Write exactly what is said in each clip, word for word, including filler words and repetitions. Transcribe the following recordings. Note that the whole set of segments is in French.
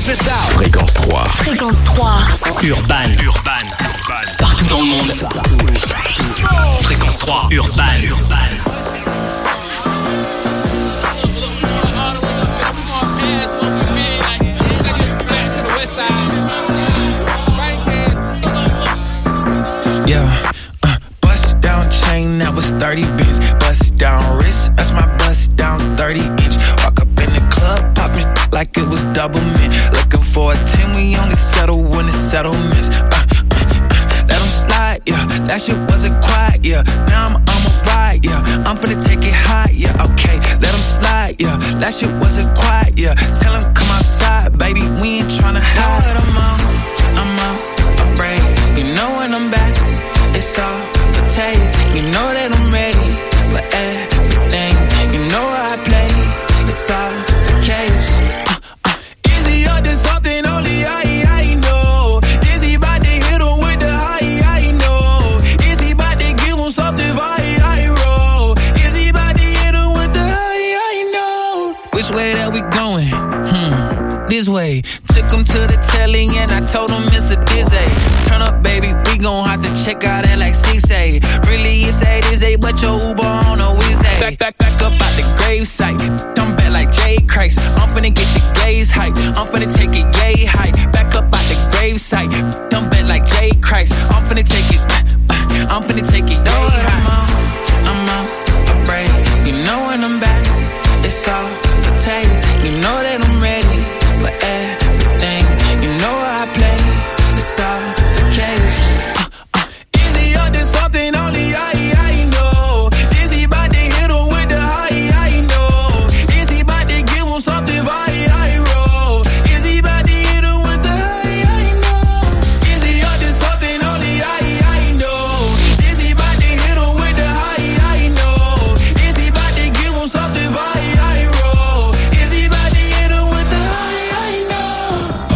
c'est ça. Fréquence trois. Fréquence trois. Urban. Urban. Partout dans le monde. Fréquence trois. Urban. Urban. Yeah, uh, bust down chain, that was thirty bins. Bust down wrist, that's my bust down thirty inch. Walk up in the club, pop me like it was double mint. Looking for a ten, we only settle when it's settlements. Uh, uh, uh, let them slide, yeah, that shit wasn't quiet, yeah. Now I'm on a ride, yeah, I'm finna take it high, yeah, okay. Let them slide, yeah, that shit wasn't quiet, yeah. Tell them come outside, baby, we ain't tryna hide. I'm out, I'm out, I break, you know when I'm back. It's all for take. You know that I'm ready for everything. You know how I play. It's all for chaos. Uh, uh. Is he up to something only I, I know? Is he about to hit him with the high, I know? Is he about to give him something I, I roll? Is he about to hit him with the high, I know? Which way that we going? Hmm, this way. Took him to the telly and I told him it's a dizzy. Turn up, baby, we gon' have to check out that like six A. Really, it's eight is eight, but your Uber on a whiz A. Back, back, back up out the gravesite. Come back like Jay Christ. I'm finna get the gaze hype. I'm finna take it yay high. Back up out the gravesite. Come back like Jay Christ. I'm finna take it. Uh, I'm finna take it yay high. I'm out, I'm out, I break. You know when I'm back, it's all for take. You know that I'm ready for everything. You know how I play. It's all for chaos. Uh, uh. Is he up to something only I, I know? Is he about to hit him with the high, I know? Is he about to give him something I, I roll? Is he about to hit him with the high, I know? Is he up to something only I, I know? Is he about to hit him with the high, I know? Is he about to give him something I, I roll? Is he about to hit him with the high, I know?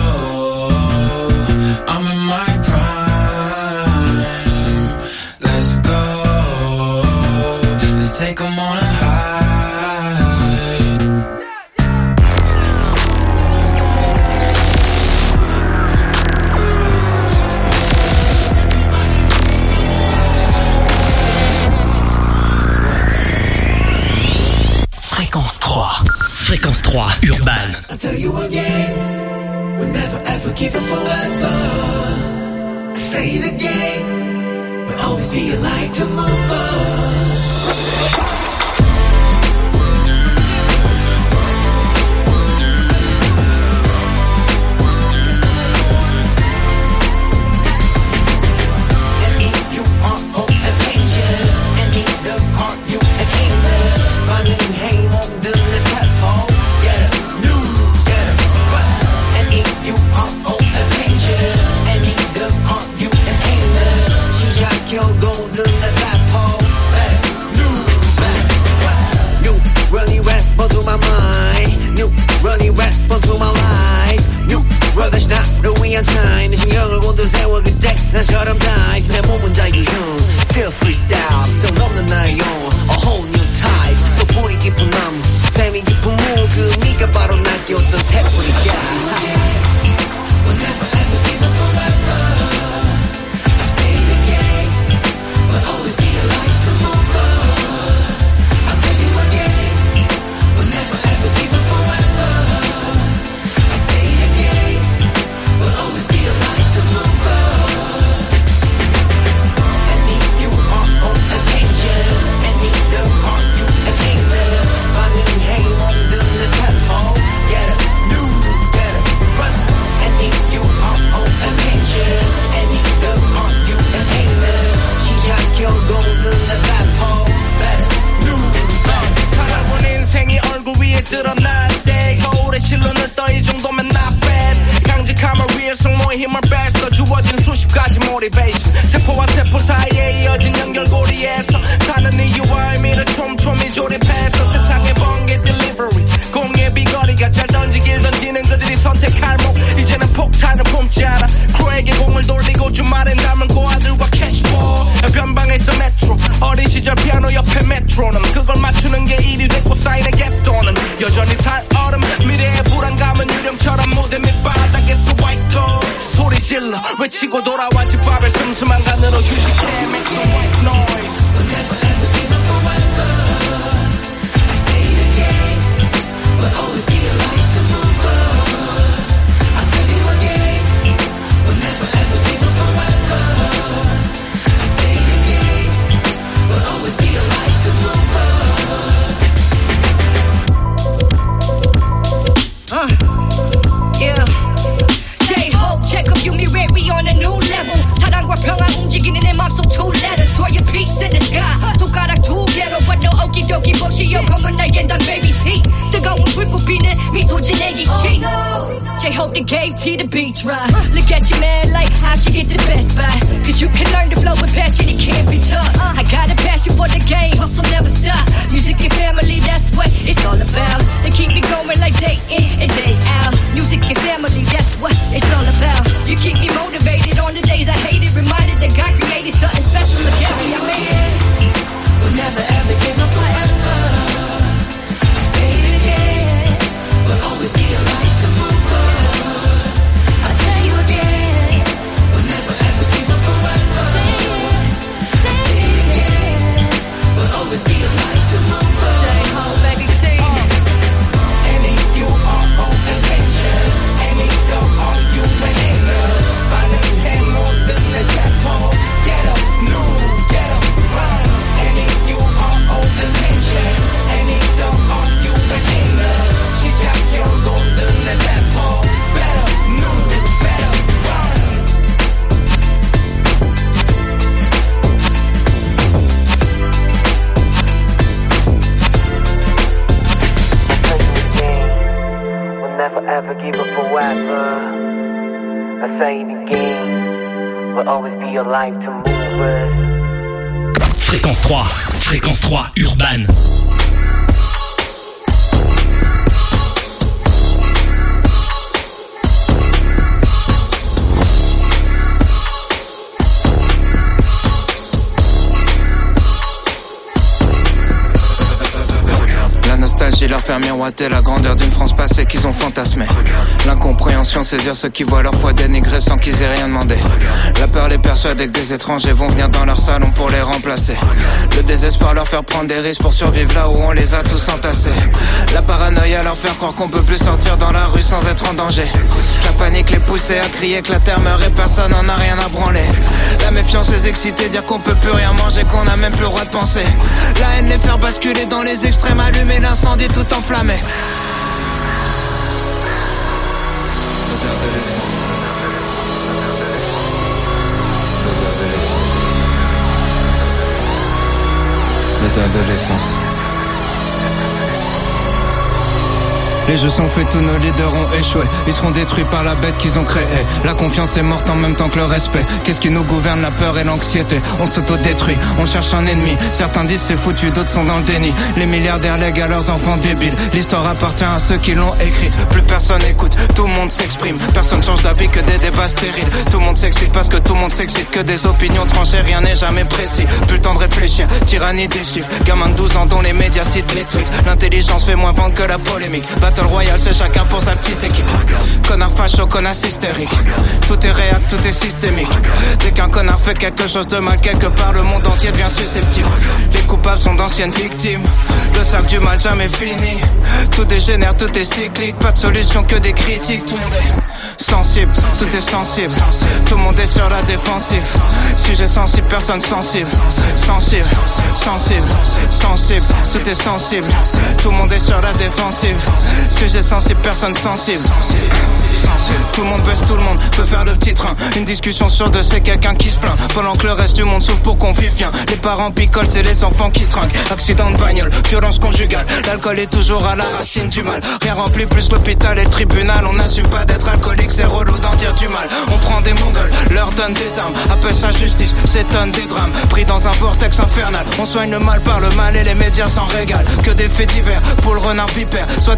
Oh, I'm in my prime. Let's go. Let's take 'em on a high. Fréquence trois. Fréquence trois. Urban. I'll tell you again, we'll never ever give up forever. I say it again, we'll always be a light to move us. And if you are on attention, and need of heart, you a kingdom. Running hang on the list at all. Get up, new, get up, run. And if you are on attention, and need of heart, you a kingdom. 시작효고는 내 battle. Better, new, better, run. New, running response to my mind. New, running response to my life. New, run 다시 나를 위한 time. 내 신경을 곤두 세워 그때 나처럼 dive. 내 몸은 자유형, still freestyle. 성 없는 나의 own, a whole new type. So 뿌리 깊은 나무, 샘이 깊은 물. 그 네가 바로 날 깨웠던 새뿌리야. We'll never ever give up forever. I say it again, we'll always be a light to move us. I'll tell you again, we'll never ever give up forever. I say it again, we'll always be a light to move us. And if you are on attention, and need of heart, you a kingdom. Running hang on the list at all. Get up, new, get up, run. And if you are on attention, and need of heart, you a kingdom. 시작효고는 내 battle. Better, new, better, 살아본 인생이 얼굴 위에 드러날 때 거울에 실눈을 떠 이 정도면 not bad. 강직함을 위해 성모의 힘을 뺐어. 주어진 수십 가지 motivation. 세포와 세포 사이에 이어진 연결고리에서 사는 이유와 의미를 촘촘히 조립해서 세상의 번개 delivery 공의 비거리가 잘 던지길 던지는 그들이 선택할 목. 이제는 폭탄을 품지 않아. 크루에게 공을 돌리고 주말엔 남은 고아들과 캐시볼. 변방에서 메트로 어린 시절 피아노 옆에 메트로놈. 그걸 맞추는 게 일이 됐고 사인의 갭돈은 여전히 살 얼음. 미래의 불안감은 유령처럼 무대 질러 외치고 돌아와 집밥을 슴슴한 간으로 휴식해 Make some white noise We'll never ever give up forever I say it again We'll always be a light to move us I'll tell you again We'll never ever give up forever I say it again We'll always be a light to move us Uh, yeah. J-Hope, Jacob, you me ready on a new level. 사랑과 평화 움직이는 내 맘속 two letters. Throw your peace in the sky. 손가락 두 개로, but no okidoki 부시여 검은 나의 단 baby T. 뜨거운 불꽃 피는 미소 지내기 시. J-Hope that gave T the beat right. Look at your man like how she get the best buy. Cause you can learn to flow with passion, it can't be taught. I got a passion for the game, hustle never stop. Music and family, that's what it's all about. They keep me going like day in and day out. Music and family, that's what it's all about. You keep me motivated on the days I hate it. Reminded that God created something special. Look at me, I made it. We'll never ever give up forever I say it again We'll always be a light to move us I'll tell you again We'll never ever give up forever I say it again We'll always be a light to move us J-Hope, baby T. Any you are on attention Any don't are you winning love 반응해 모든 내 세포 Get up, no, get up, run Any you are on attention Any don't are you winning love 시작해 모든 내 세포 Better, no, better, run We'll never ever give up forever I say it again We'll always be your life to move us Fréquence trois, Fréquence trois, Urban. Nostalgie leur faire miroiter la grandeur d'une France passée qu'ils ont fantasmée. L'incompréhension saisir ceux qui voient leur foi dénigrée sans qu'ils aient rien demandé. La peur les persuader que des étrangers vont venir dans leur salon pour les remplacer. Le désespoir leur faire prendre des risques pour survivre là où on les a tous entassés. La paranoïa leur faire croire qu'on peut plus sortir dans la rue sans être en danger. La panique les pousser à crier que la terre meurt et personne n'en a rien à branler. La méfiance les exciter, dire qu'on peut plus rien manger, qu'on a même plus le droit de penser. La haine les faire basculer dans les extrêmes, allumer l'incendie tout enflammé. L'odeur de l'essence. L'odeur de l'essence. L'odeur de l'essence. Les jeux sont faits, tous nos leaders ont échoué. Ils seront détruits par la bête qu'ils ont créée. La confiance est morte en même temps que le respect. Qu'est-ce qui nous gouverne? La peur et l'anxiété. On s'auto-détruit, on cherche un ennemi. Certains disent c'est foutu, d'autres sont dans le déni. Les milliardaires lèguent à leurs enfants débiles. L'histoire appartient à ceux qui l'ont écrite. Plus personne écoute, tout le monde s'exprime. Personne change d'avis que des débats stériles. Tout le monde s'excite parce que tout le monde s'excite. Que des opinions tranchées, rien n'est jamais précis. Plus le temps de réfléchir, tyrannie des chiffres. Gamin de douze ans dont les médias citent les tricks. L'intelligence fait moins vendre que la polémique. Battle Royale, c'est chacun pour sa petite équipe. Connard facho, connard hystérique. Tout est réel, tout est systémique. Dès qu'un connard fait quelque chose de mal quelque part, le monde entier devient susceptible. Les coupables sont d'anciennes victimes. Le sac du mal jamais fini. Tout dégénère, tout est cyclique. Pas de solution que des critiques. Tout le monde est sensible, tout est sensible. Tout le monde est sur la défensive. Sujet sensible, personne sensible. Sensible, sensible, sensible. Tout est sensible. Tout le monde est sur la défensive. Sujet sensible, personne sensible. Tout le monde baisse, tout le monde peut faire le petit train. Une discussion sur deux, c'est quelqu'un qui se plaint. Pendant que le reste du monde souffre pour qu'on vive bien. Les parents picolent, c'est les enfants qui trinquent. Accident de bagnole, violence conjugale. L'alcool est toujours à la racine du mal. Rien remplit plus l'hôpital et le tribunal. On n'assume pas d'être alcoolique, c'est relou d'en dire du mal. On prend des mongols, leur donne des armes. Appelle ça justice, s'étonne des drames. Pris dans un vortex infernal. On soigne le mal par le mal et les médias s'en régalent. Que des faits divers pour le renard vipère. Soit t'es pour ou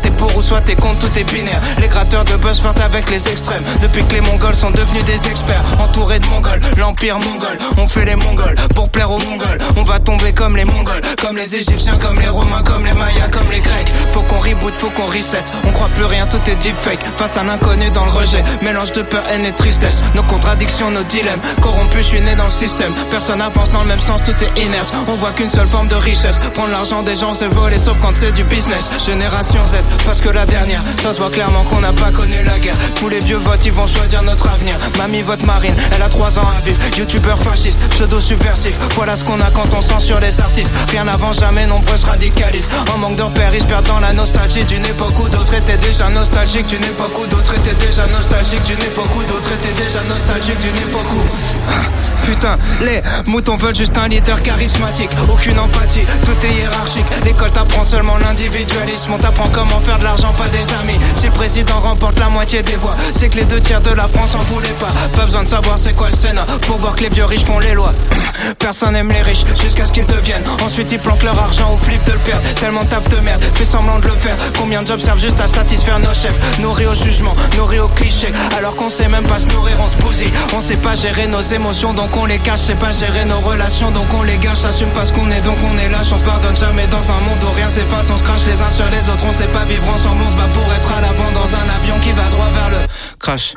ou soit t'es contre, tout est binaire. Les gratteurs de buzz flirtent avec les extrêmes. Depuis que les Mongols sont devenus des experts, entourés de Mongols, l'empire mongol. On fait les Mongols pour plaire aux Mongols. On va tomber comme les Mongols, comme les Égyptiens, comme les Romains, comme les Mayas, comme les Grecs. Faut qu'on reboot, faut qu'on reset. On croit plus rien, tout est deepfake. Face à l'inconnu dans le rejet, mélange de peur, haine et tristesse. Nos contradictions, nos dilemmes, corrompus, je suis né dans le système. Personne avance dans le même sens, tout est inerte. On voit qu'une seule forme de richesse. Prendre l'argent des gens, c'est voler, sauf quand c'est du business. Génération Z, parce que la dernière, ça se voit clairement qu'on n'a pas connu la guerre. Tous les vieux votent, ils vont choisir notre avenir. Mamie vote Marine, elle a trois ans à vivre. Youtubeur fasciste, pseudo subversif. Voilà ce qu'on a quand on censure les artistes. Rien n'avance jamais, nombreuses radicalistes. En manque de repères, ils se perdent dans la nostalgie d'une époque où d'autres étaient déjà nostalgiques. D'une époque où d'autres étaient déjà nostalgiques. D'une époque où d'autres étaient déjà nostalgiques. D'une époque où... Putain, les moutons veulent juste un leader charismatique. Aucune empathie, tout est hiérarchique. L'école t'apprend seulement l'individualisme. On t'apprend comment faire de l'argent, pas des amis. Si le président remporte la moitié des voix, c'est que les deux tiers de la France en voulaient pas. Pas besoin de savoir c'est quoi le Sénat pour voir que les vieux riches font les lois. Personne n'aime les riches jusqu'à ce qu'ils deviennent. Ensuite ils planquent leur argent ou flippent de le perdre. Tellement taf de merde, fait semblant de le faire. Combien de jobs servent juste à satisfaire nos chefs? Nourris au jugement, nourris au cliché. Alors qu'on sait même pas se nourrir, on se bousille. On sait pas gérer nos émotions donc on les cache. C'est pas gérer nos relations donc on les gâche. Assume pas ce qu'on est donc on est lâche. On se pardonne jamais dans un monde où rien s'efface. On se crache les uns sur les autres. On sait pas vivre ensemble. On se bat pour être à l'avant dans un avion qui va droit vers le crash.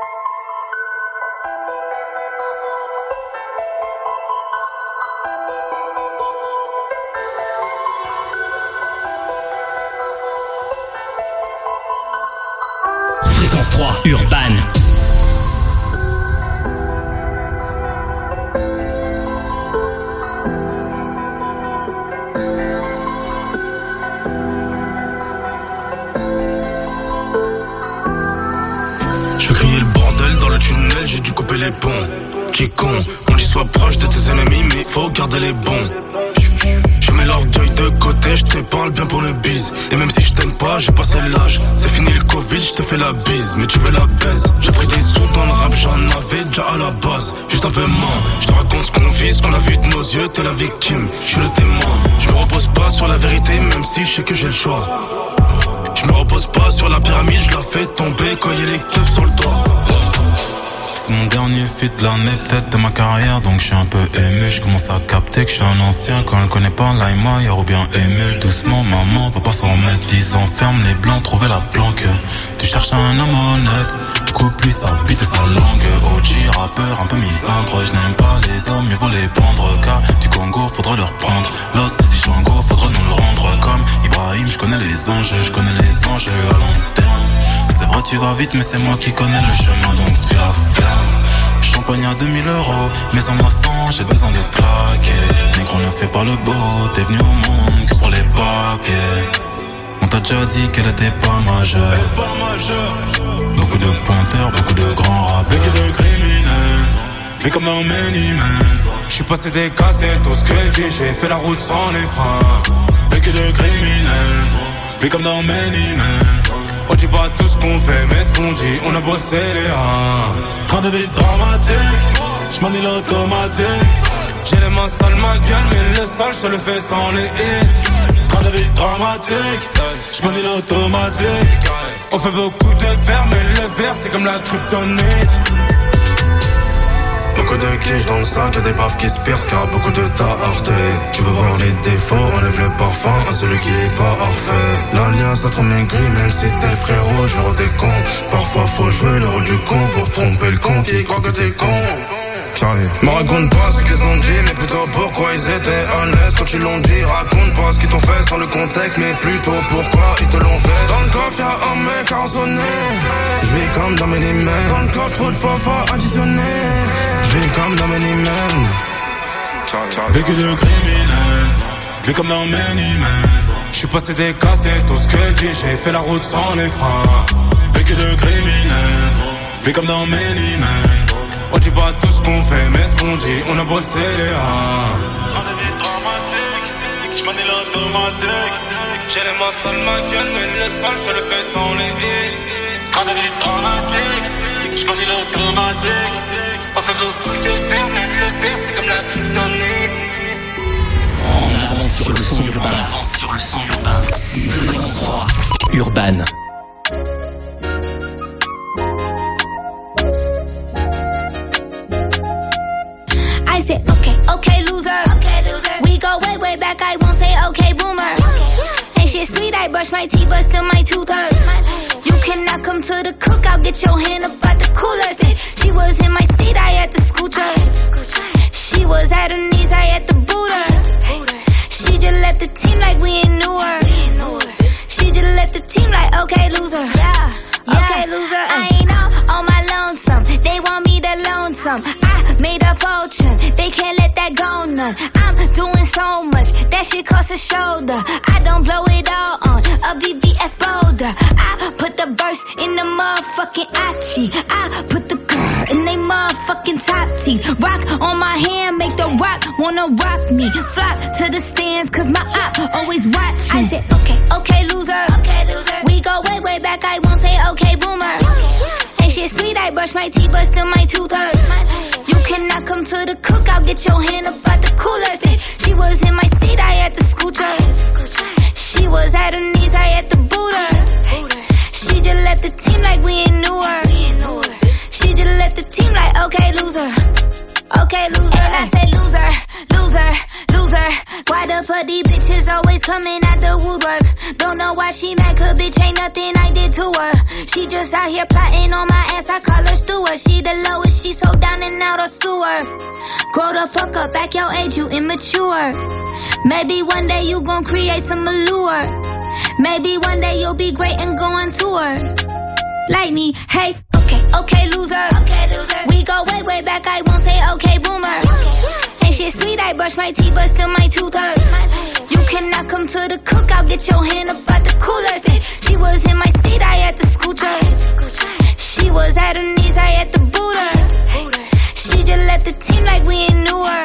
Fréquence trois, Urban. Je crier le bordel dans le tunnel, j'ai dû couper les ponts. Qui con, on dit sois proche de tes ennemis, mais faut garder les bons. Je mets l'orgueil de côté, je te parle bien pour le bise. Et même si je t'aime pas, j'ai passé l'âge. C'est fini le Covid, je te fais la bise, mais tu veux la baise. J'ai pris des sous dans le rap, j'en avais déjà à la base. Juste un peu moins, je te raconte ce qu'on vit, ce qu'on a vu de nos yeux, t'es la victime, je suis le témoin. Je me repose pas sur la vérité, même si je sais que j'ai le choix. Je me repose pas sur la pyramide, je la fais tomber quand y'a les keufs sur le toit. C'est mon dernier feat de l'année, peut-être de ma carrière, donc je suis un peu ému. Je commence à capter que je suis un ancien. Quand elle connaît pas l'Aïma, ou bien ému. Doucement, maman, va pas s'en remettre. Dix ans, ferme les blancs, trouver la planque. Tu cherches un homme honnête, coupe-lui sa bite et sa langue. O G, rappeur, un peu misandre. Je n'aime pas les hommes, mieux vaut les pendre. Car du Congo, faudra leur prendre. Los, les Shango, faudra nous le rendre. Comme Ibrahim, je connais les enjeux, je connais les enjeux à long terme. C'est vrai tu vas vite mais c'est moi qui connais le chemin donc tu la fermes. Champagne à deux mille euros, mais en maçon j'ai besoin de claquer. Négro ne fait pas le beau, t'es venu au monde que pour les papiers. On t'a déjà dit qu'elle était pas majeure. Pas majeure. Beaucoup de pointeurs, beaucoup de grands rappeurs. Beaucoup de criminels, vu comme dans Many Men. J'suis passé des cassettes au squelette, j'ai fait la route sans les freins. Beaucoup de criminels, vu comme dans Many Men. On dit pas tout ce qu'on fait, mais ce qu'on dit, on a bossé les reins. Train de vie dramatique, j'manie l'automatique. J'ai les mains sales, ma gueule, mais le sale, je le fais sans les hits. Train de vie dramatique, j'manie l'automatique. On fait beaucoup de verre, mais le verre, c'est comme la kryptonite. Beaucoup de clichés dans le sac, y'a des baffes qui se perdent car beaucoup de tas heurté. Tu veux voir les défauts, enlève le parfum à celui qui est pas parfait. L'alliance a trop maigri, même si t'es le frérot, je veux des cons. Parfois faut jouer le rôle du con pour tromper le con qui croit que t'es con. Me raconte pas ce qu'ils ont dit, mais plutôt pourquoi ils étaient honnêtes quand ils l'ont dit. Raconte pas ce qu'ils t'ont fait sans le contexte, mais plutôt pourquoi ils te l'ont fait. Dans le coffre y'a un mec arraisonné, j'vis comme dans Many Men. Dans le coffre trop de fois additionné, j'vis comme dans Many Men. Vécu de criminel, vu comme dans Many Men. J'suis passé des cassettes au squelette, j'ai fait la route sans les freins. Vécu de criminel, vu comme dans Many Men. On dit pas tout ce qu'on fait, mais ce qu'on dit, on a bossé les reins. On a des dramatiques, j'm'en ai l'automatique. J'ai les mains sales, ma gueule, mais le sale, je le fais sans les hits. On a des dramatiques, j'm'en ai l'automatique. On fait beaucoup de verre, mais le verre, c'est comme la kryptonite. On avance sur le son urbain. On avance sur le son urbain. Fréquence trois. Urban. I said, okay, okay, loser. Okay, loser. We go way, way back. I won't say okay, boomer. Okay. Ain't shit sweet. I brush my teeth, but still my tooth hurt. You cannot come to the cookout. Get your hand up out the cooler. Say, she was in my seat. I had to scoot her. She was at her knees. I had to boot her. She just let the team like we ain't knew her. She just let the team like, okay, loser. Yeah, yeah. Okay, loser. I ain't on, on my lonesome. They want me to loan some. I made a fortune. They can't let that go none. I'm doing so much. That shit costs a shoulder. I don't blow it all on a V V S Boulder. I put the verse in the motherfucking Achi. I put the girl in they motherfucking top teeth. Rock on my hand, make the rock wanna rock me. Flock to the stands, cause my op always watching. I said, okay, okay, loser. Okay, loser. We go way, way back. I won't say okay, boomer. Okay. Ain't shit sweet. I brush my teeth, but still my tooth hurt. You cannot come to the cookout. Get your hand up out the cooler. Say, she was in my seat. I had to scoot her. She was at her knees. I had to boot her. She just let the team like we ain't knew her. She just let the team like, okay, loser. Okay, loser. And I said loser, loser, loser. Why the fuck these bitches always coming out the woodwork? Don't know why she mad, cause bitch ain't nothing I did to her. She just out here plotting on my ass, I call her steward. She the lowest, she so down and out of sewer. Grow the fuck up, back your age, you immature. Maybe one day you gon' create some allure. Maybe one day you'll be great and go on tour. Like me, hey, okay, okay, loser. Okay, loser. We go way, way back, I won't say okay, boomer. Okay. Ain't shit sweet, I brush my teeth, but still my tooth hurt. You cannot come to the cookout, get your hand up out the cooler. Say, she was in my seat, I had to scoot her. She was at her knees, I had to boot her. She just let the team like we ain't knew her.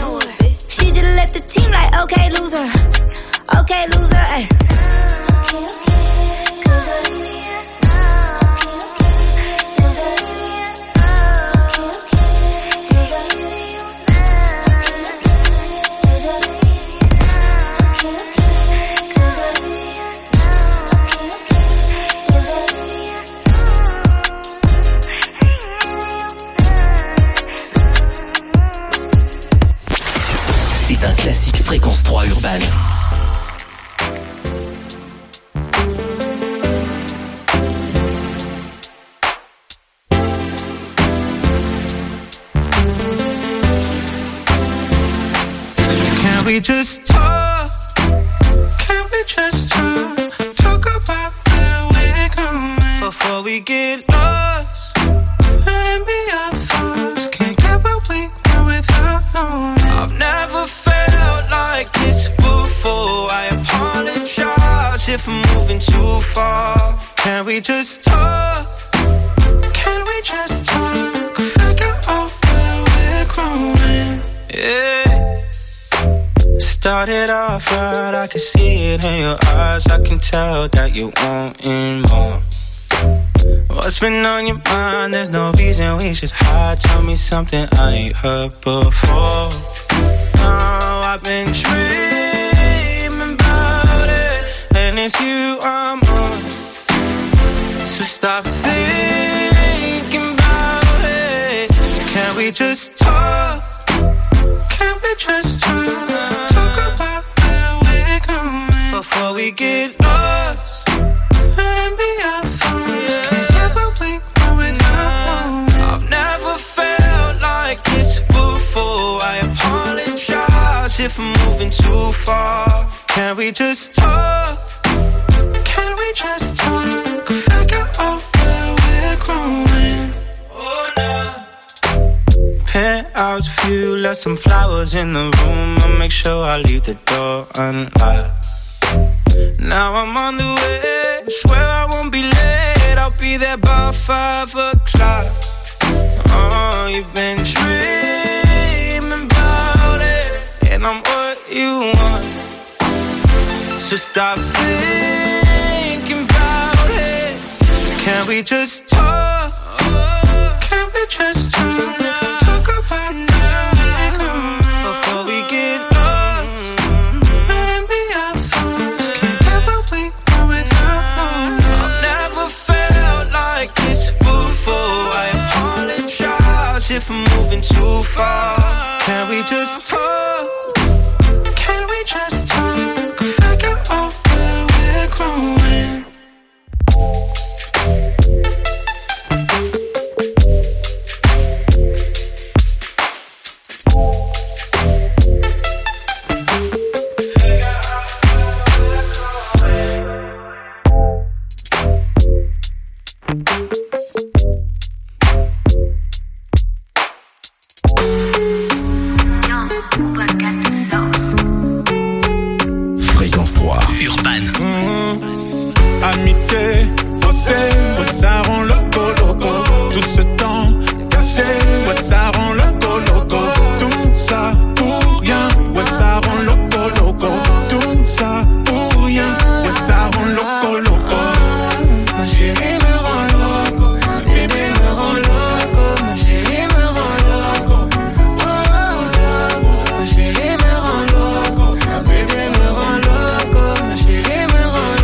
She just let the team like, okay, loser. Okay, loser, ay. C'est un classique Fréquence trois Urban. Can we just talk? Can we just talk? Talk about where we're going before we get lost. Let me our thoughts. Can't get what we want without knowing. I've never felt like this before. I apologize if I'm moving too far. Can we just talk? Can we just talk? Figure out where we're growing. Yeah. Started off right, I can see it in your eyes. I can tell that you wanting more. What's been on your mind? There's no reason we should hide. Tell me something I ain't heard before. Now I've been dreaming about it, and it's you I'm on. So stop thinking about it. Can we just talk? Can we just talk? Talk about where we're going before we get lost. Let me our thoughts. Can't get what we want without. I've never felt like this before. I apologize if I'm moving too far. Can we just talk? Can we just talk? Figure out where we're growing. Oh no. Penthouse view, left some flowers in the room. I'll make sure I leave the door unlocked. Now I'm on the way, swear I won't be late. I'll be there by five o'clock. Oh, you've been dreaming about it, and I'm what you want. So stop thinking about it. Can we just talk? Can we just talk? Talk about where we're going before we get lost. Let me our thoughts. Can't get what we want without. just talk? Can we just talk? Figure out where we're growing. Fréquence trois, Urban. Mmh. Amitié, faussée, ouais, ça rend loco, loco. Tout ce temps caché, ouais, ça rend loco, loco. Tout ça pour rien, ouais, ça rend loco, loco. Tout ça pour rien, ouais, ça rend loco, loco. Ma chérie me rend loco, bébé me rend loco. Ma chérie me rend loco, oh, loco. Ma chérie me rend loco, bébé me rend loco. Ma chérie me rend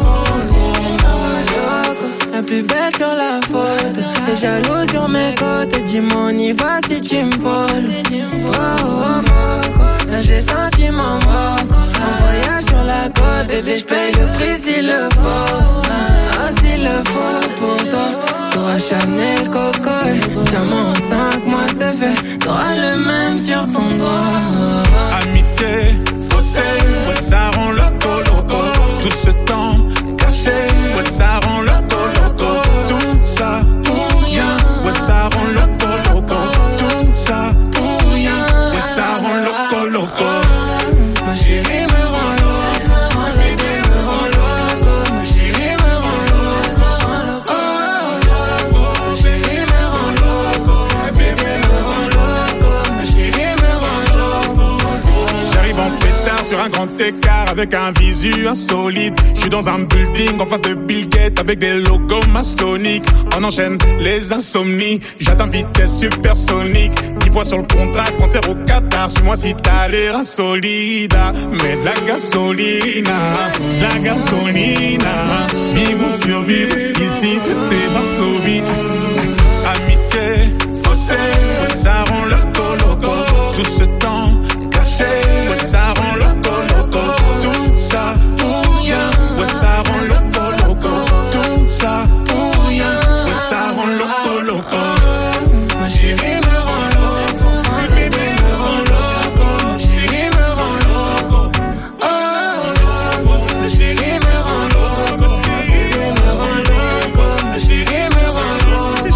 loco, la plus belle sur la photo, les jaloux sur mes côtes. Dis-moi on y va si tu me voles. Oh, oh, moco, là j'ai senti mon moco. Un voyage sur la côte, bébé j'paye le prix s'il le faut. Ah, s'il le faut pour toi. T'auras Chanel, Coco, diamant en cinq mois c'est fait. T'auras le même sur ton doigt. Amitié, faussée, ouais, ça rend loco, loco. Tout ce temps caché, ouais, ça rend loco, loco. Tout ça pour rien, ouais, ça rend loco, loco. Tout ça pour rien, ouais, ça rend loco, loco. Ma chérie me rend loco, bébé me rend loco. Ma chérie me rend loco, oh, loco. Ma chérie me rend loco, bébé me rend loco. Ma chérie me rend loco. J'arrive en pétard sur un grand écart avec un visu insolite. Je suis dans un building en face de Bill Gates avec des logos maçonniques. On enchaîne les insomnies, j'atteins vitesse supersonique. dix points sur le contrat, concert au Qatar. Suis-moi si t'as l'air insolide. Mais de la gasolina, la gasolina. Vivre ou survivre, ici c'est Varsovie. Amitié, faussée, ouais, ça rend loco, loco. Tout ce temps caché, ouais, ça rend loco, loco. Tout ça pour rien, ouais, ça rend loco, loco. Tout ça pour rien, ouais, ça rend loco, loco. Ma chérie me rend loco, bébé me rend loco. Ma chérie me rend loco, oh, loco. Ma chérie me rend loco, bébé me rend loco. Ma chérie me rend loco.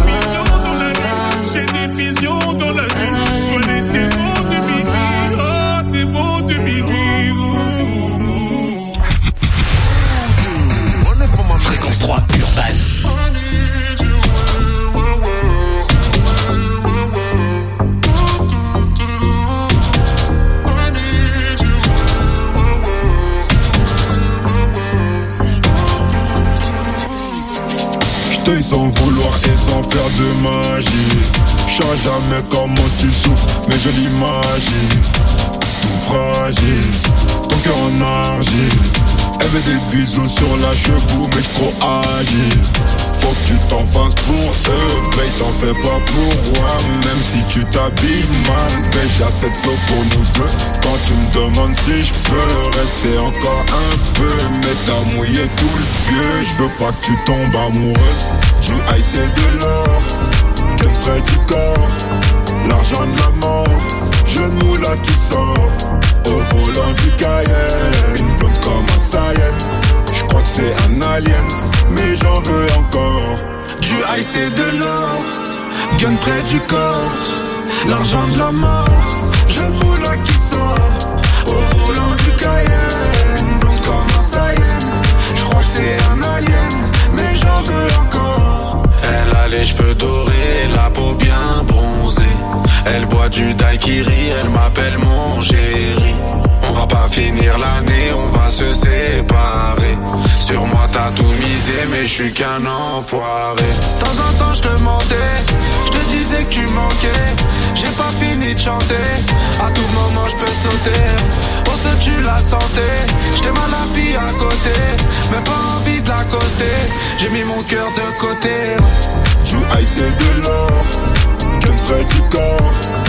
J'ai des visions dans la nuit, j'ai des visions dans la nuit. Sois les démons de minuit, oh, démons de minuit. Fréquence trois, Urban. J't'aille sans vouloir et sans faire de magie. J'sais jamais comment tu souffres, mais je l'imagine. Tout fragile, ton cœur en argile. Elle veut des bisous sur la cheveux, mais j'suis trop agile. Faut que tu t'en fasses pour eux, mais t'en fais pas pour moi. Même si tu t'habilles mal, ben j'ai assez de flow pour nous deux. Quand tu me demandes si j'peux rester encore un peu, mais t'as mouillé tout le pieu. J'veux pas que tu tombes amoureuse du high, c'est de l'or, que près du corps, l'argent de la mort. Jeune moula qui sort au volant du Cayenne, une blonde comme un Saiyan. J'crois que c'est un alien, mais j'en veux encore. Du high c'est de l'or, gun près du corps, l'argent de la mort. Jeune moula qui sort au volant du Cayenne, une blonde comme un Saiyan. J'crois que c'est un alien, mais j'en veux encore. Elle a les cheveux dorés, la peau bien bronzée. Elle boit du daiquiri, elle m'appelle mon chéri. On va pas finir l'année, on va se séparer. Sur moi t'as tout misé, mais je suis qu'un enfoiré. De temps en temps je te mentais, je te disais que tu manquais. J'ai pas fini de chanter, à tout moment je peux sauter. On se tue la santé, j't'ai mal la fille à côté, mais pas envie de l'accoster. J'ai mis mon cœur de côté. Du high c'est de l'or, que près du corps,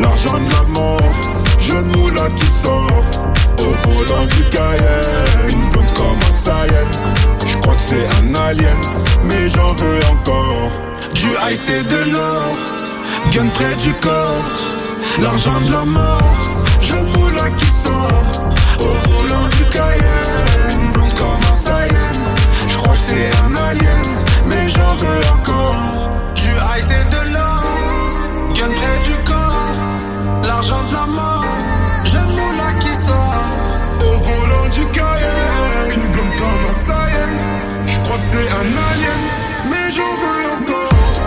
l'argent de la mort. Jeune moula qui sort au volant du Cayenne. Une blonde comme un Saïd, je crois que c'est un alien, mais j'en veux encore. Du ice et de l'or, gun près du corps, l'argent de la mort. Jeune moula qui sort au volant du Cayenne. Une blonde comme un Saïd, je crois que c'est un alien, mais j'en veux encore. Du ice et de l'or, gun près du corps, l'argent de la mort. Jeune moula qui sort au volant du Cayenne. Une blonde comme un Saïd, je crois que c'est un alien, mais j'en veux encore.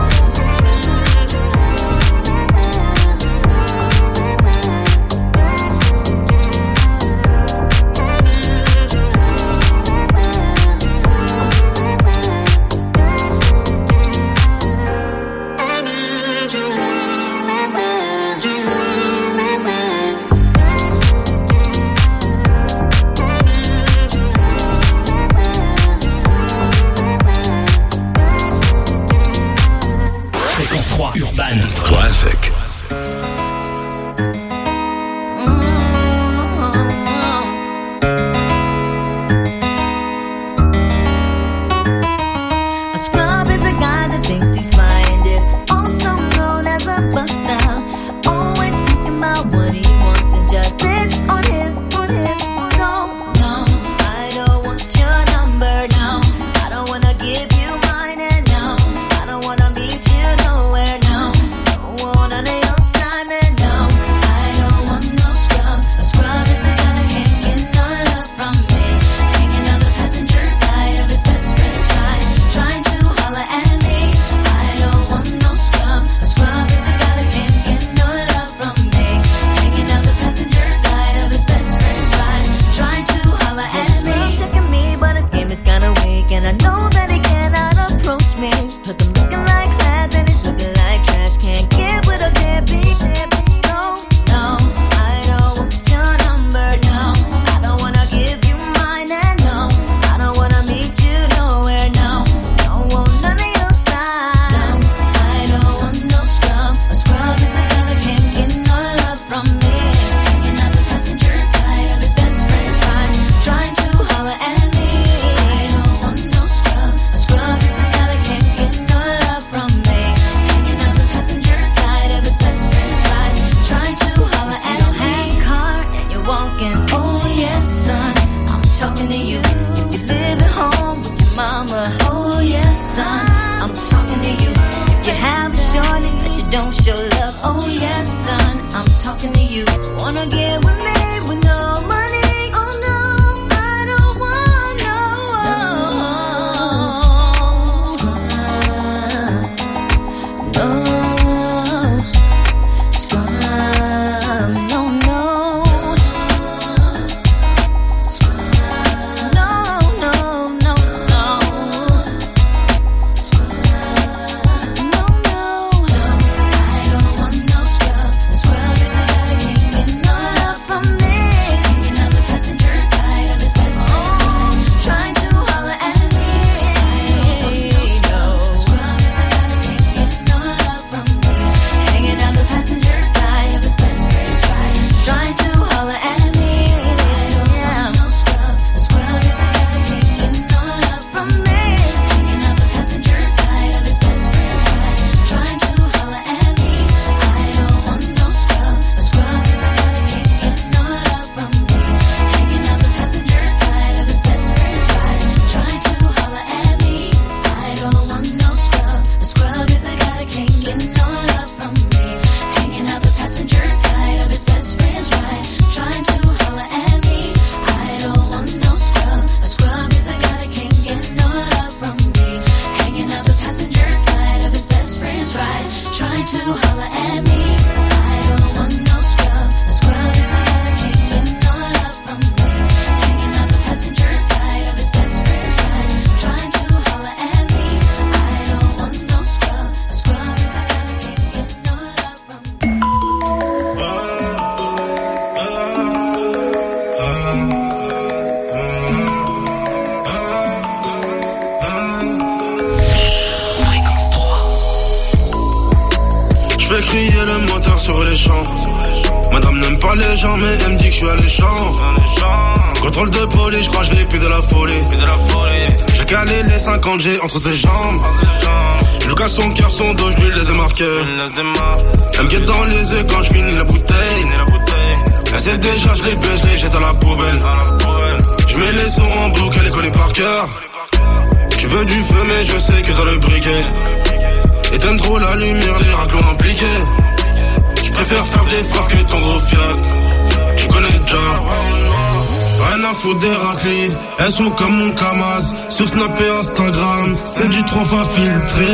Urban Classic. A scrub is a guy that thinks he's fine, is also known as a buster. Always talking about what he wants and just sits on his, on his. So, no, I don't want your number, no. I don't wanna give you mine, and no, I don't wanna meet you nowhere, no. Don't want none of your time, and no, I don't want no scrub. A scrub is a guy that can't get no love from me. Hanging on the passenger side of his best friend's ride, trying to holler at me. I don't want no scrub. A scrub is a guy that can't get no love from me. Hanging on the passenger side of his best friend's ride, trying to holler at me. He's checking me, but his game is kinda weak, and I know that he cannot approach me, 'cause I'm looking like class and he's looking like trash. Can't get with a deadbeat, deadbeat. So, no, I don't want your number, no. I don't wanna give you mine, and no, I don't wanna meet you nowhere, no. Don't want none of your time. I don't want no scrub. A scrub is a guy that can't get no love from me. Hanging out the passenger side of his best friend's ride, trying to holler at me. I don't want no scrub. A scrub is a guy that can't get no love from me. Hanging out the passenger side of his best friend's ride, trying to holler at me. You don't have a car and you're walking. Oh yes, son, I'm talking to you. If you live at home with your mama. Oh yes, son, I'm talking to you. If you have a shorty that you don't show love. Oh yes, son, I'm talking to you. Wanna get with me with no money? Oh no, I don't want no scrub. No scrub. No, no. No, no, no, no. vais crier le moteur sur les champs. Madame n'aime pas les gens mais elle me dit que je suis alléchant. Contrôle de police, je crois que je vais plus de la folie. J'ai calé les cinquante G entre ses jambes. Je lui casse son cœur, son dos, je lui laisse des marqueurs. Elle me guette dans les yeux quand je finis la bouteille. Elle sait déjà, je les baisse, je les jette à la poubelle. Je mets les sons en boucle, elle les connaît par cœur. Tu veux du feu mais je sais que t'as le briquet. Et t'aimes trop la lumière, les raclons impliqués. Je préfère faire des phares que ton gros fiac. Tu connais déjà. Rien à foutre des raclis. Elles sont comme mon Kamaz. Sur Snap et Instagram, c'est du trois fois filtré.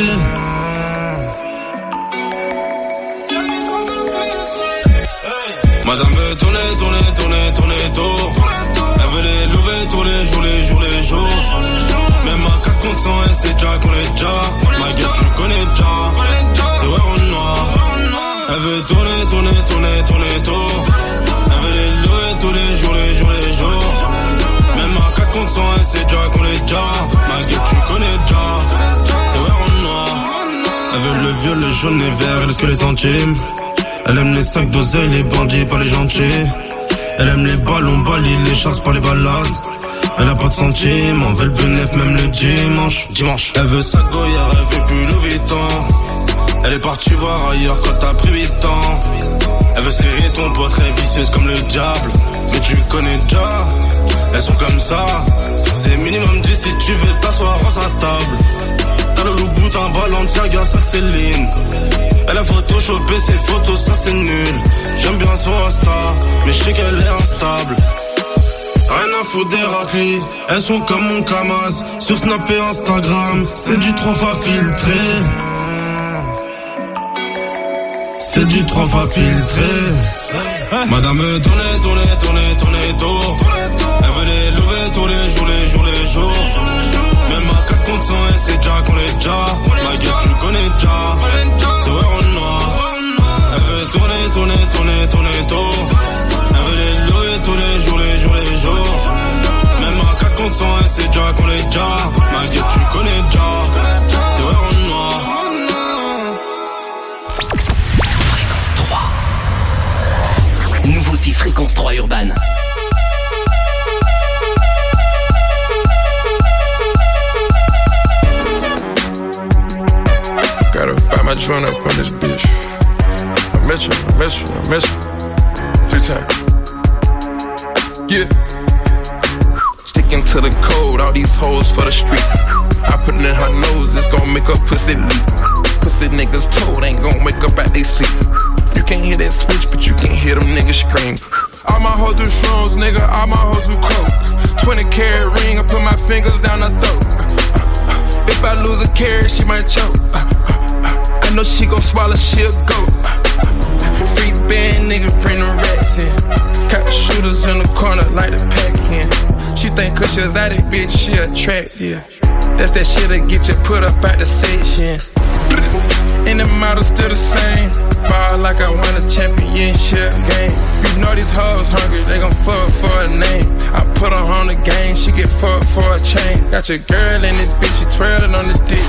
Madame veut tourner, tourner, tourner, tourner tour. Elle veut les lever tous les jours, les jours, les jours. Même à quatre contre cent, elle sait déjà qu'on est déjà. Ma gueule, tu connais déjà. C'est ouais en noir. Elle veut tourner, tourner, tourner, tourner tour. Elle veut les lever tous les jours, les jours, les jours. Même à quatre contre cent, elle sait déjà qu'on est déjà. Ma gueule, tu connais déjà. C'est ouais en noir. Elle veut le vieux, le jaune, les verts, elle que les centimes. Elle aime les sacs d'oseille, les bandits, pas les gentils. Elle aime les ballons, balis, les chasses, pas les balades. Elle a pas de centimes, on veut le bénéf même le dimanche. Dimanche. Elle veut sa goyard, elle veut plus Louis Vuitton. Elle est partie voir ailleurs quand t'as pris huit ans. Elle veut serrer ton poids, très vicieuse comme le diable. Mais tu connais déjà, elles sont comme ça. C'est minimum dix si tu veux t'asseoir à sa table. T'as le loup bout, un Balenciaga, ça c'est Céline. Elle a photoshopé ses photos, ça c'est nul. J'aime bien son Insta, mais je sais qu'elle est instable. Rien à foutre des raclis, elles sont comme mon Kamaz. Sur Snap et Instagram, c'est du trois fois filtré. C'est du trois fois filtré. Madame veut tourner, tourner, tourner, tourner tour. Elle veut les lever tous les jours, les jours, les jours. Même à quatre contre cent, elle sait déjà qu'on est déjà. Ma gueule, tu connais déjà. C'est ouais en noir. Elle veut tourner, tourner, tourner, tourner tour. Elle veut les lever tous les jours, les jours, les jours. Même à quatre contre cent, elle sait déjà qu'on est déjà. Ma gueule, tu connais déjà. C'est ouais en noir. Fréquence trois. Nouveauté Fréquence trois Urban. Gotta find my joint up on this bitch. I miss you, I miss you, I miss you. Three times. Yeah. Sticking to the code, all these hoes for the street. I put it in her nose, it's gon' make her pussy leak. Pussy niggas told ain't gon' wake up at they sleep. You can't hear that switch, but you can hear them niggas scream. All my hoes do shrooms, nigga, all my hoes do coke. twenty carat ring, I put my fingers down her throat. If I lose a carrot, she might choke. I know she gon' swallow, she'll go. Free band, nigga, bring the rats in. Got the shooters in the corner, like the pack in. She think cause she's out that bitch, she attractive. That's that shit that get you put up at the section. And the model still the same. Ball like I won a championship game. You know these hoes hungry, they gon' fuck for a name. I put her on the game, she get fucked for a chain. Got your girl in this bitch, she twirling on the dick.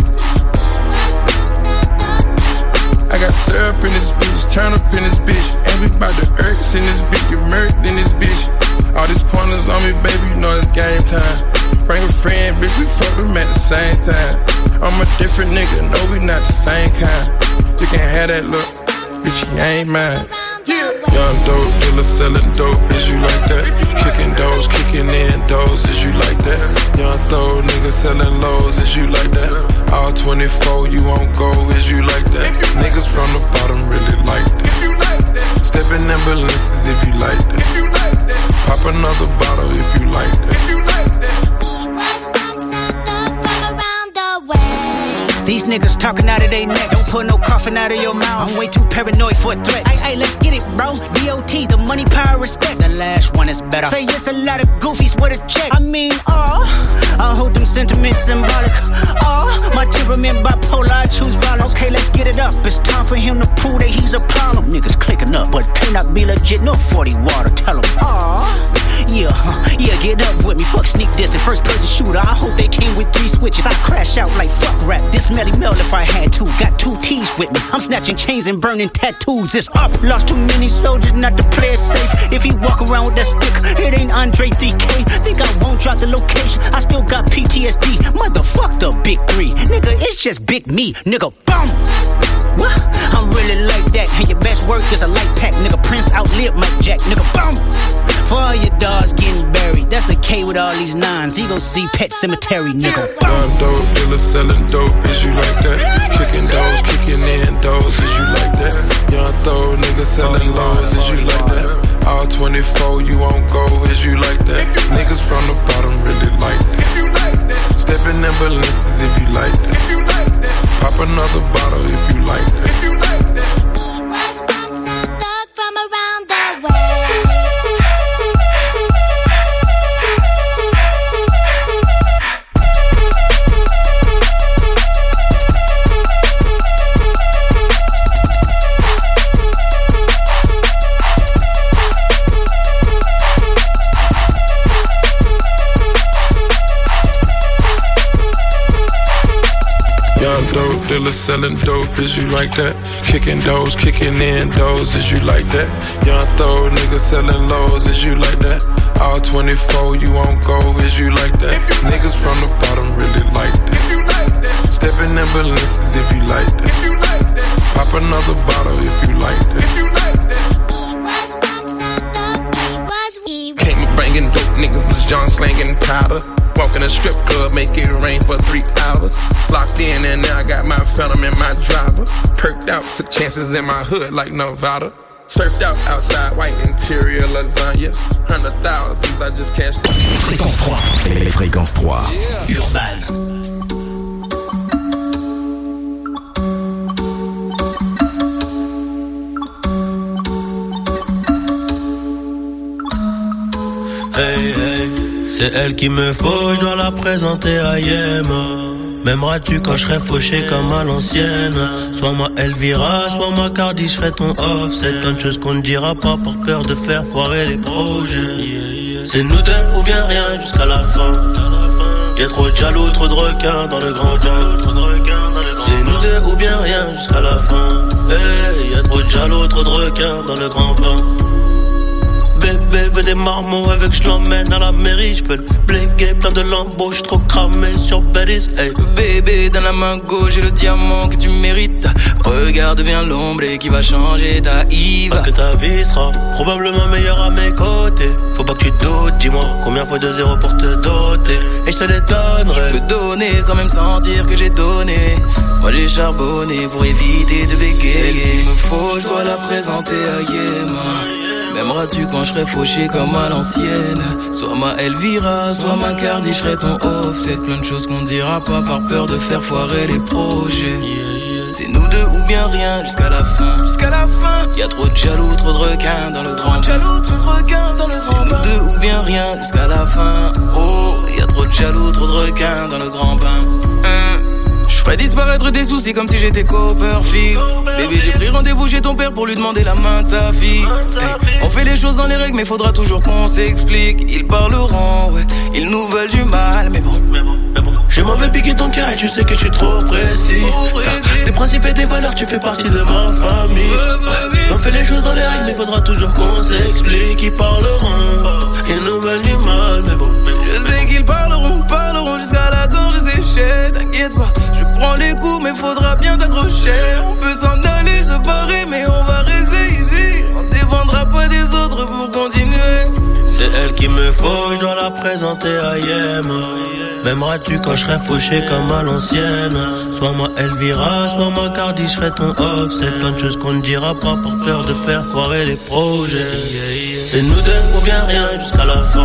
I got syrup in this bitch, turn up in this bitch. And we bout the irks in this bitch, get murked in this bitch. All these pointers on me, baby, you know it's game time. Bring a friend, bitch, we fuck them at the same time. I'm a different nigga, no, we not the same kind. You can have that look, bitch, you ain't mine. Young dope dealer selling dope, is you like that? Kicking doors, kicking in doors, is you like that? Young throw nigga selling lows, is you like that? All twenty-four, you won't go, is you like that? Niggas from the bottom really like that. Step in ambulances if you like that. Pop another bottle if you like that. These niggas talking out of their neck. Don't put no coughing out of your mouth. I'm way too paranoid for a threat. Ay, ay, let's get it, bro. D O T, the money, power, respect. The last one is better. Say yes, a lot of goofies with a check. I mean, oh, I hold them sentiments symbolic. Oh, my temperament bipolar, I choose violence. Okay, let's get it up. It's time for him to prove that he's a problem. Niggas clicking up, but cannot be legit. No forty water, tell him. Oh, yeah, yeah, get up with me. Fuck sneak this and first person shooter. I hope they came with three switches. I crash out like fuck rap. This Melly Mel if I had to. Got two T's with me. I'm snatching chains and burning tattoos. It's up. Lost too many soldiers, not to play it safe. If he walk around with that stick, it ain't Andre three K. Think I won't drop the location. I still got P T S D. Motherfuck the big three. Nigga, it's just big me. Nigga, boom. What? I'm really like that. And your best work is a light pack. Nigga, Prince outlived Mike Jack. Nigga, boom. For all your dogs getting buried. That's a K with all these nines. He gon' see Pet Cemetery, nigga. Young dope dealer selling dope. Is you like that? Kicking doors, kicking in doors. Is you like that? Young throw nigga selling lows. Is you like that? All twenty-four, you won't go. Is you like that? Niggas from the bottom really like that. Stepping in Balenciagas if you like that. Pop another bottle if you like that. Thug from around the world. Young dope dealer selling dope, is you like that? Kicking doors, kicking in doors, is you like that? Young throw nigga selling lows, is you like that? All twenty-four, you won't go, is you like that? Niggas from the bottom really like that. Stepping in Balenciagas if you like that. Pop another bottle if you like that. Came bringing dope, niggas was John slanging powder. Walking a strip club, make it rain for three hours. Locked in and now I got my phantom in my driver. Perked out, took chances in my hood like Nevada. Surfed out outside, white interior lasagna. Hundred thousands, I just cashed. Fréquence trois. Fréquence trois. Yeah. Urban. Hey, hey, c'est elle qu'il me faut, je dois la présenter à Yema. M'aimeras-tu quand je serai fauché comme à l'ancienne? Soit moi Elvira, soit moi Cardi, je serai ton offset. Plein de choses qu'on ne dira pas par peur de faire foirer les projets. C'est nous deux ou bien rien jusqu'à la fin. Y'a trop de jaloux, trop de requins dans le grand bain. C'est nous deux ou bien rien jusqu'à la fin. Hey, y'a trop de jaloux, trop de requins dans le grand bain. Bébé veut des marmots avec je l'emmène à la mairie. Je veux le bléguer, plein de lambeaux, j'suis trop cramé sur Betty's. Hey. Bébé dans la main gauche j'ai le diamant que tu mérites. Regarde bien l'ombre et qui va changer ta Yves. Parce que ta vie sera probablement meilleure à mes côtés. Faut pas que tu doutes, dis-moi combien fois de zéro pour te doter. Et je te les donnerai. Je peux donner sans même sentir que j'ai donné. Moi j'ai charbonné pour éviter de bégayer. Il me faut, je dois la présenter à Yema. M'aimeras-tu quand je serai fauché comme à l'ancienne? Soit ma Elvira, soit ma Cardi, je serai ton offset. Plein de choses qu'on dira pas par peur de faire foirer les projets. C'est nous deux ou bien rien jusqu'à la fin. Jusqu'à la fin. Y'a trop de jaloux, trop de requins dans le grand. Jaloux, trop de requins dans le grand. C'est nous deux ou bien rien jusqu'à la fin. Oh, y'a trop de jaloux, trop de requins dans le grand bain. Hein. Je ferais disparaître des soucis comme si j'étais Copperfield. Bébé, j'ai pris rendez-vous chez ton père pour lui demander la main de sa fille. Hey, on fait les choses dans les règles, mais faudra toujours qu'on s'explique. Ils parleront, ouais, ils nous veulent du mal, mais bon. Je m'en vais piquer ton cœur et tu sais que je suis trop précis. T'as tes principes et tes valeurs, tu fais partie de ma famille. Ouais, on fait les choses dans les règles, mais faudra toujours qu'on s'explique. Ils parleront, ils nous veulent du mal, mais bon. Je sais qu'ils parleront, parleront jusqu'à la gorge séchée. T'inquiète pas, je prends les coups, mais faudra bien t'accrocher. On peut s'en aller, se barrer, mais on va rester ici. On dépendra pas des autres pour continuer. C'est elle qu'il me faut, je dois la présenter à Yema. M'aimeras-tu quand je serai fauché comme à l'ancienne? Soit moi Elvira, soit moi Cardi, je serai ton offset. Plein de choses qu'on ne dira pas par peur de faire foirer les projets. C'est nous deux ou bien rien jusqu'à la fin.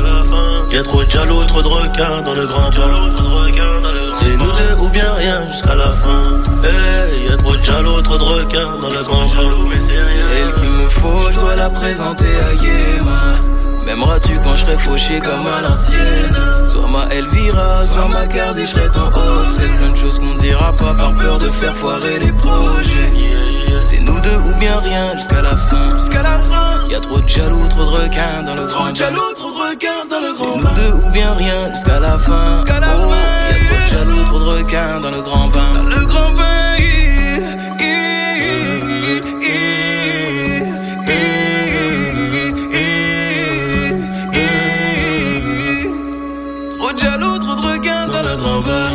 Y'a trop de jaloux, trop de requins dans le grand bain. C'est nous deux ou bien rien jusqu'à la fin. Hey, y'a trop de jaloux, trop de requins dans le grand bain. C'est elle qu'il me faut, je dois la présenter à Yema. M'aimeras-tu quand je serai fauché comme à l'ancienne? Soit ma Elvira, soit ma Cardi, je serai ton off. C'est plein de choses qu'on dira pas par peur de faire foirer les projets. C'est nous deux ou bien rien jusqu'à la fin. Jusqu'à la fin. Y'a trop de jaloux, trop de requins dans le grand. Trop de jaloux, trop de requins dans le grand. C'est nous deux ou bien rien jusqu'à la fin. Jusqu'à la oh, fin. Y'a trop de jaloux, trop de requins dans le grand bain. Dans le grand bain. Trop de jaloux, trop de requins dans le grand bain.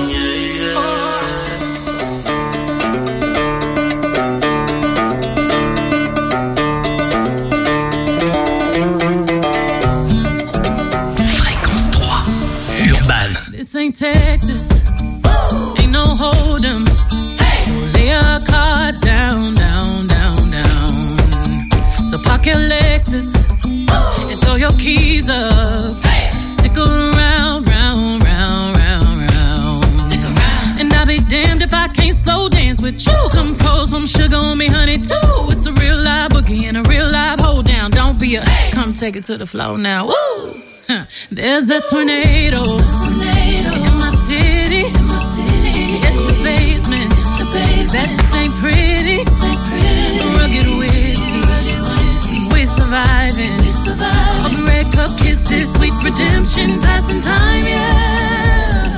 This ain't Texas, ain't no hold'em. So lay your cards down, down, down, down. So park your Lexus and throw your keys up. Stick around, round, round, round, round. Stick around. And I'll be damned if I can't slow dance with you. Come pour some sugar on me, honey, too. It's a real live boogie and a real live hold down. Don't be a, come take it to the floor now. Woo! There's a tornado, tornado in my city. In my city. Hit the basement. The basement. That ain't pretty. Ain't pretty. Rugged whiskey. Rugged whiskey. We surviving. We surviving. A breakup kisses, sweet redemption, passing time, yeah.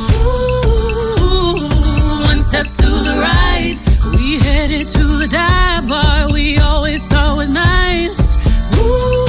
Ooh, one step to the right. We headed to the dive bar we always thought was nice. Ooh.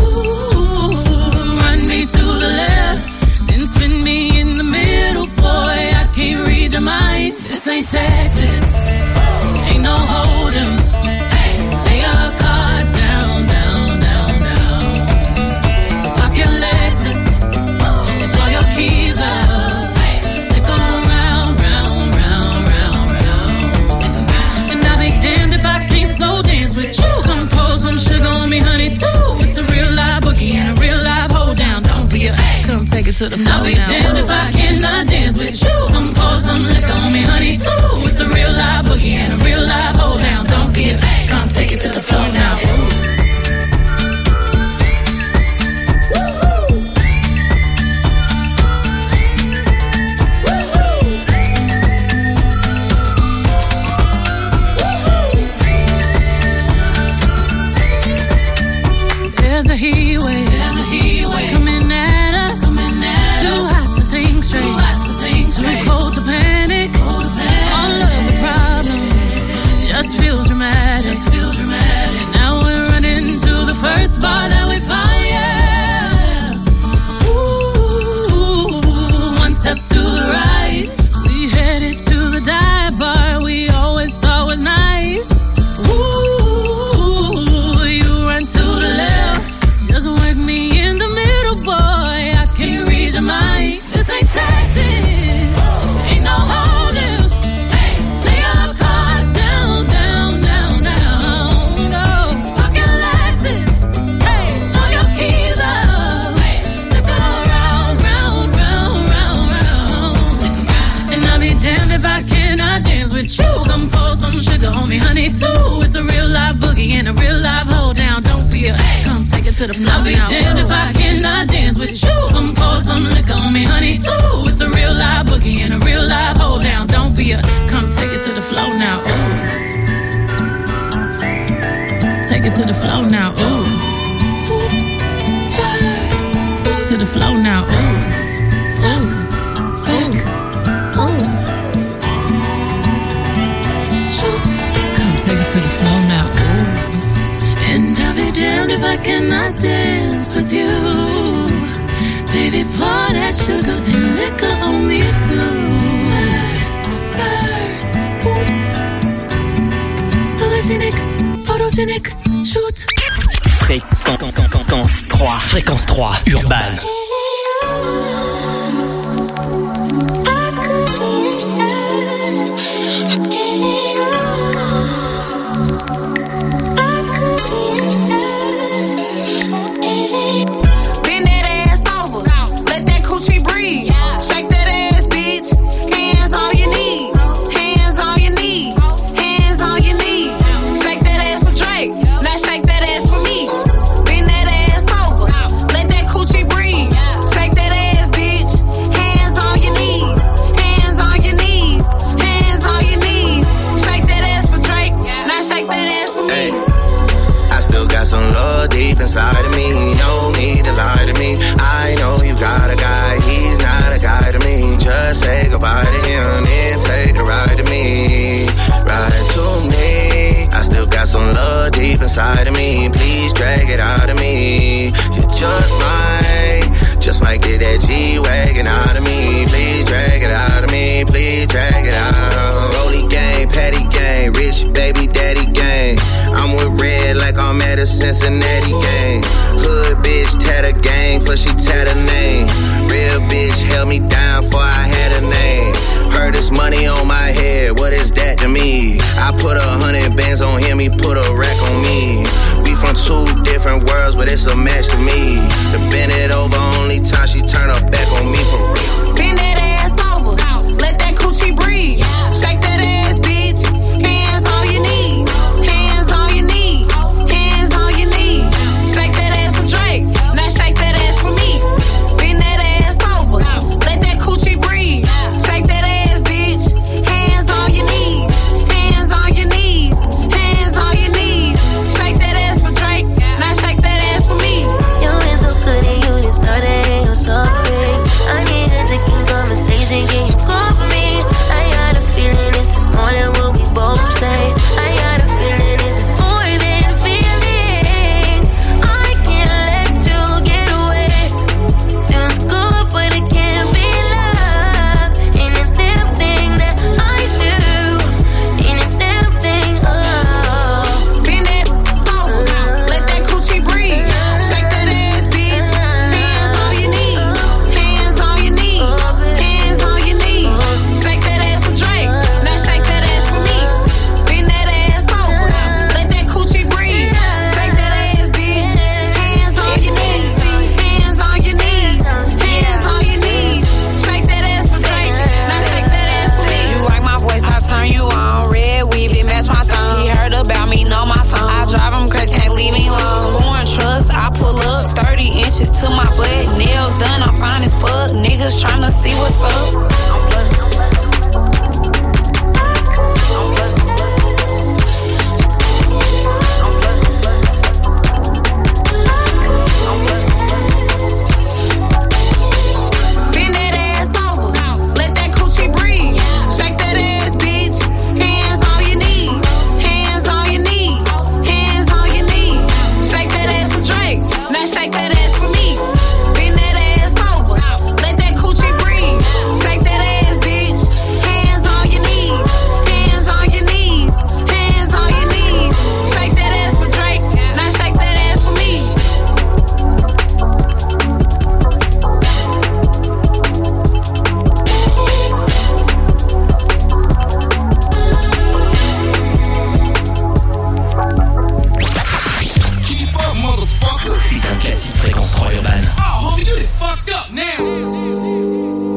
To the left, then spin me in the middle, boy, I can't read your mind. This ain't Texas, ain't no hold'em. Lay your cards down, down, down, down. So park your Lexus and throw your keys up. Stick around, round, round, round, round. Stick around. And I'll be damned if I can't slow dance with you. Come pour some sugar on me, honey, too. It's a real live boogie and a real live hold down. Come take it to the floor. I'll be damned if I cannot dance with you. Come pour some liquor on me, honey, too. It's a real live boogie and a real live hold down. Don't be a, come take it to the floor now. There's a heat wave. There's a heat wave coming at us. Coming at Too us. hot to think straight. Too hot to think straight. Too cold to panic. Cold to panic. All of the problems just feel dramatic. Just feel dramatic. Now we're running to the first bar that we find. Yeah. Ooh, one step to the right. We headed to the dive bar we always thought was nice. Ooh, you run to the left. Just work me in the middle, boy. I can't read your mind. This ain't Texas, ain't no hold'em. Hey, lay your cards down, down, down, down. No, pocket Lexus. Hey, throw your keys up. Hey, stick around, round, round, round, round. Stick around. And I'll be damned if I cannot dance with you. Come pour some sugar on me, honey, too. It's a real live boogie and a real live hold down. Don't be a, come take it to the floor. I'll be damned if I cannot dance with you. Come pour some liquor on me, honey, too. It's a real live boogie and a real live hold down. Don't be a, come take it to the floor now. Ooh. Take it to the floor now. Ooh. Oops, spurs. To the floor now. Ooh. Top, back, oops. Shoot. Come take it to the floor now. Ooh. And I'll be damned if I cannot dance with you. Baby, pour that sugar and liquor on me too. Spurs, spurs, boots. Sologenic, photogenic, shoot. Fréquence trois, Fréquence trois, Urban. That Cincinnati gang. Hood bitch tatted gang, for she tatted name. Real bitch held me down for I had a name. Heard this money on my head, what is that to me? I put a hundred bands on him, he put a rack on me. We from two different worlds, but it's a match to me. To bend it over, only time she turn her back on me for real. Bend that ass over, let that coochie breathe. Shake that ass, bitch. Hands on your knees, hands on your knees, hands on your knees. Shake that ass for Drake, now shake that ass for me. Bend that ass over, let that coochie breathe. Shake that ass, bitch. Hands on your knees, hands on your knees, hands on your knees. Shake that ass for Drake, now shake that ass for me. You ain't so good and you decided ain't your sorry. I need a dick conversation, can you call for me? I got a feeling this is more than what we both say. I got a feeling this is more than a feeling. I can't let you get away. Feels good, but it can't be love. Ain't a damn thing that I do. Ain't a damn thing, oh. Bend that over, let that coochie breathe. Shake that ass, bitch. Hands on your knees, hands on your knees, hands on your knees. Shake that ass for Drake, now shake that ass for me. Bend that ass over, let that coochie breathe. Shake that ass, bitch. Hands on your knees, hands on your knees, hands on your knees. Shake that ass for Drake, now shake that ass for me. You like my voice, I turn you on. Red weave, it match my thumb. He heard about me, know my song. I drive him crazy, can't leave me alone. Foreign trucks, I pull up thirty inches to my butt. Nails done, I'm fine as fuck. Niggas tryna see what's up. I'm blessed. I'm blessed. I'm blessed. I'm blessed. Bend that ass over, let that coochie breathe. Shake that ass, bitch. Hands on your knees, hands on your knees, hands on your knees. Shake that ass for Drake, now shake that ass for me. Bend that ass over, let that coochie breathe. Shake that ass, bitch. Hands on your knees, hands on your knees, hands on your knees. Shake that ass for Drake, now shake that ass for me. C'est un classique Fréquence trois urbaine. Oh, homie, you done fucked up now.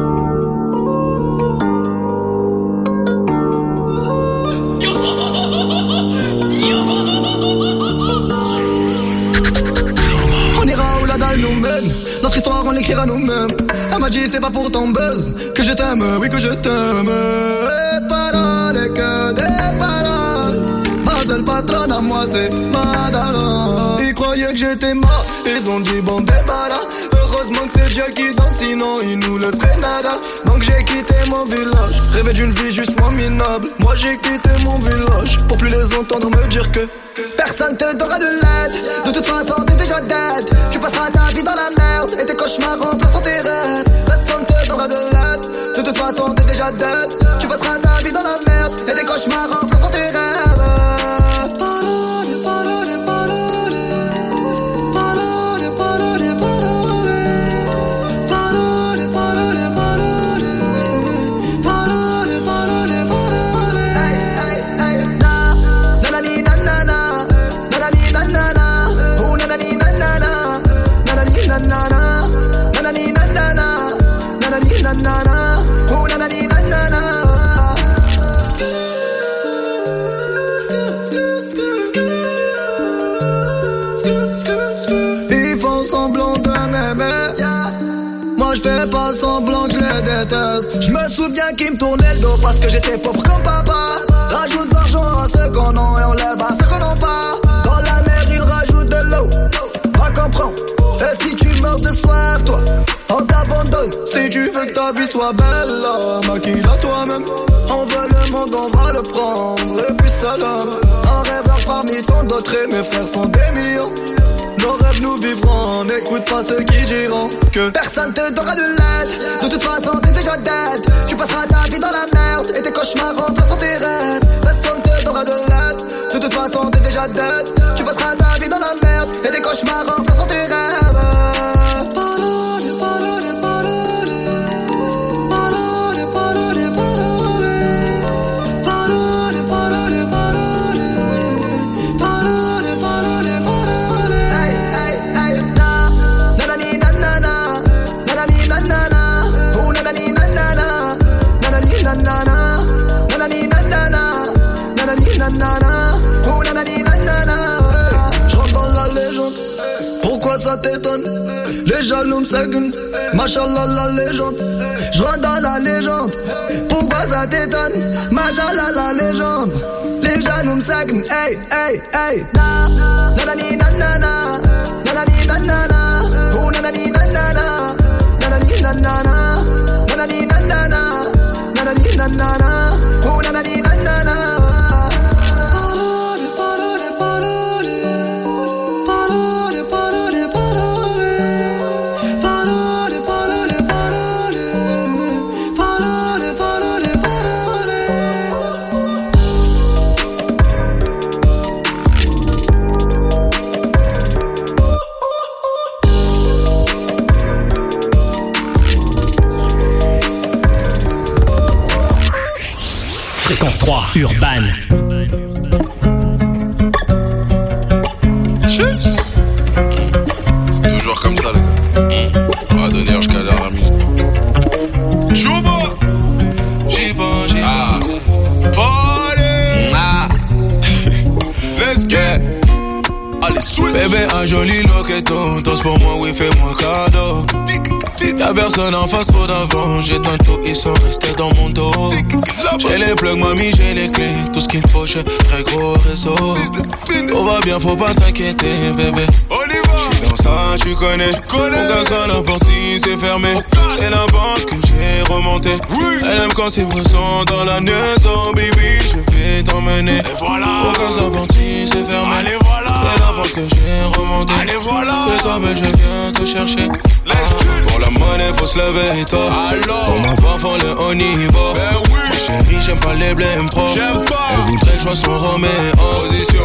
On ira où la dalle nous mène. Notre histoire on l'écrira nous-mêmes. Elle m'a dit c'est pas pour ton buzz que je t'aime, oui que je t'aime. Et paroles et que des paroles. Ma seule patronne à moi c'est Madara. Ils croyaient que j'étais mort, ils ont dit bon débarras. Heureusement que c'est Dieu qui danse, sinon il nous laisserait nada. Donc j'ai quitté mon village, rêvé d'une vie juste moins minable. Moi j'ai quitté mon village, pour plus les entendre me dire que personne te donnera de l'aide. De toute façon t'es déjà dead. Tu passeras ta vie dans la merde, et tes cauchemars remplaceront tes rêves. Personne te donnera de l'aide. De toute façon t'es déjà dead. Tu passeras ta vie dans la merde, et tes cauchemars remplaceront tes rêves. Ils font semblant de m'aimer. Moi je fais pas semblant que je les déteste. Je me souviens qu'ils me tournaient le dos parce que j'étais pauvre comme papa. Rajoute de l'argent à ceux qu'on a et on lève à ceux qu'on n'a pas. Dans la mer ils rajoutent de l'eau. Va comprendre. Et si tu meurs de soif toi, on t'abandonne. Si tu veux que ta vie soit belle, maquille-la toi-même. On veut le monde, on va le prendre. Et puis salam. Un rêveur parmi tant d'autres et mes frères sont des millions. Nos rêves nous vivrons, n'écoute pas ceux qui diront que personne te donnera de l'aide. De toute façon t'es déjà dead. Tu passeras ta vie dans la merde, et tes cauchemars remplaceront tes rêves. Personne te donnera de l'aide. De toute façon t'es déjà dead. Tu passeras ta vie dans la merde. t'étonne. Les jaloux me seguent, machallah la légende. J'rentre dans la légende, pourquoi ça t'étonne? Machallah la légende. Les jaloux me seguent, hey, hey, hey. Nanani nanana, nanani nanana, oh nanani nanana, nanani nanana, nanani nanana, nanani nanana, oh nanani nanana. Fréquence trois, Urban. Cheers. C'est toujours comme ça, les gars. On va donner jusqu'à l'heure à minuit. Chouba. J'y pense, j'y pense. Party. Ah. Let's get. Allez, switch. Bébé, un joli loqueton. Danse pour moi, oui, fais-moi cadeau. Y'a personne en face, trop d'avant. J'ai tantôt, ils sont restés dans mon dos. J'ai les plugs, mamie, j'ai les clés. Tout ce qu'il me faut, j'ai très gros réseau. Tout va bien, faut pas t'inquiéter, bébé. J'suis dans ça, tu connais. Mon gaz à la porte, si c'est fermé. C'est la banque que j'ai remonté. Elle aime quand c'est présent dans la maison, baby. Je vais t'emmener. Mon gaz à la porte, si c'est fermé. C'est la banque que j'ai remonté. Fais-toi belle, je viens te chercher. Pour la monnaie, faut se lever et toi. Pour ma voix, faut le haut niveau. Ben oui. Ma chérie, j'aime pas les blèmes pro. J'aime pas. Elle voudrait que je sois son Roméo. Position.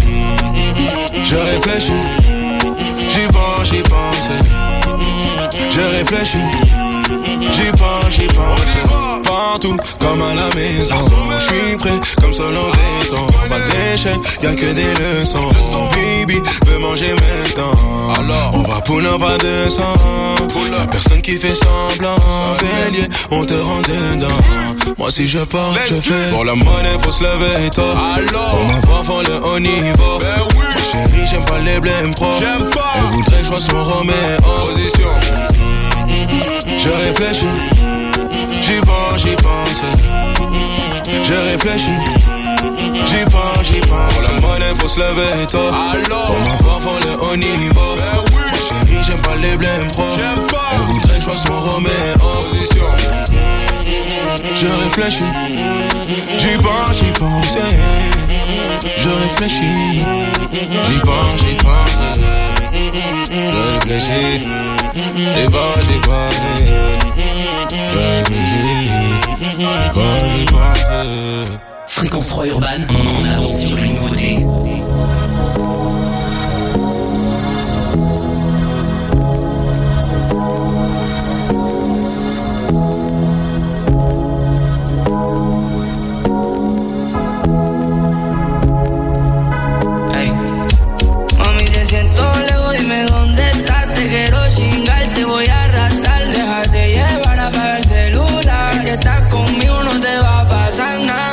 Je réfléchis. J'y pense, j'y pense. Je réfléchis. J'y pense, j'y pense. Partout, comme à la maison. J'suis prêt, comme seul en béton. Pas d'échec, y'a que des leçons. Baby, veut manger maintenant. Alors, on va pull up à deux cents. Y'a personne qui fait semblant. Bélier, on te rend dedans. Moi si je pars, je fais. Pour la monnaie, faut se lever et toi. Pour ma voix, faut le haut niveau. Ma chérie, j'aime pas les blèmes pro. Elle voudrait que je sois son Roméo. Position. Je réfléchis. J'y pense, j'y pense. Je réfléchis. J'y pense, j'y pense. Pour la monnaie, faut se lever et toi. Pour ma voix, faut le haut niveau. Ma chérie, j'aime pas les blèmes pro. Elle voudrait que je sois son Roméo. Position. Je réfléchis. J'y pense, j'y pense. Je réfléchis. J'y pense, j'y pense. Je réfléchis. J'y pense, j'y pense. Je réfléchis. J'y pense, j'y pense. Fréquence trois Urban, on avance sur les nouveautés. Hey. Mami, te siento lejos, dime dónde estás. Te quiero chingar, te voy a arrastrar. Déjate llevar, apaga el celular. Si estás conmigo no te va a pasar nada.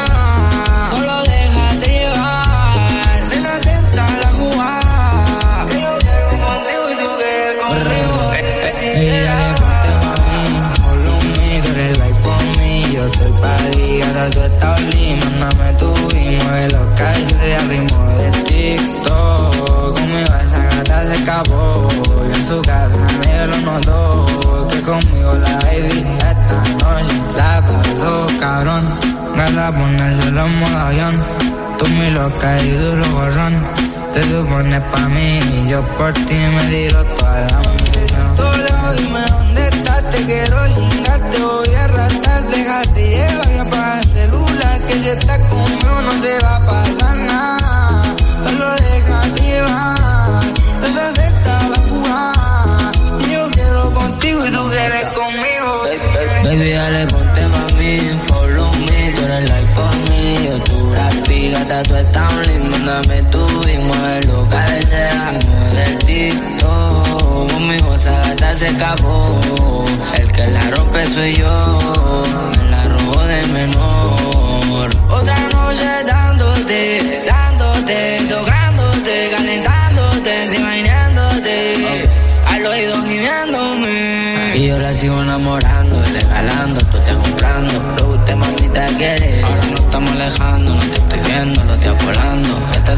Tú estás lima, mándame tu y mueve los calles de ritmo de TikTok. Conmigo esa gata se escapó y en su casa nadie lo notó. Que conmigo la baby esta noche la pasó cabrón. Gata ponérselo en modo avión. Tú muy loca y duro borrón. Te supones pa' mí y yo por ti me tiro toda la munición. Todo lejos, dime dónde estás, te quiero chingar, te voy a arrastrar. Déjate llevar y apaga el celular, que si estás conmigo no te va a pasar nada. Solo déjate llevar, esa secta va a jugar. Y yo quiero contigo y tú quieres conmigo. Baby, dale, ponte pa' mí, follow me, tú eres like for me. Yo tu rapi, gata, tú estás un link, mándame tu y mueve lo cabecera. Y mueve el TikTok, conmigo esa gata se escapó. El que la rompe soy yo, me la robo de menor. Otra noche dándote, dándote, tocándote, calentándote, imaginándote.